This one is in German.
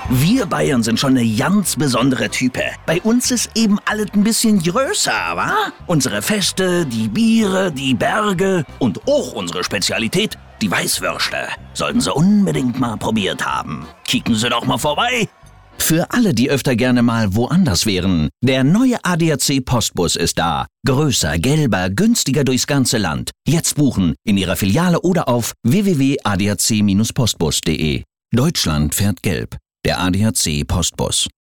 Wir Bayern sind schon eine ganz besondere Type. Bei uns ist eben alles ein bisschen größer, wa? Unsere Feste, die Biere, die Berge und auch unsere Spezialität, die Weißwürste. Sollten Sie unbedingt mal probiert haben. Kicken Sie doch mal vorbei. Für alle, die öfter gerne mal woanders wären, der neue ADAC Postbus ist da. Größer, gelber, günstiger durchs ganze Land. Jetzt buchen in Ihrer Filiale oder auf www.adac-postbus.de. Deutschland fährt gelb. Der ADAC Postbus.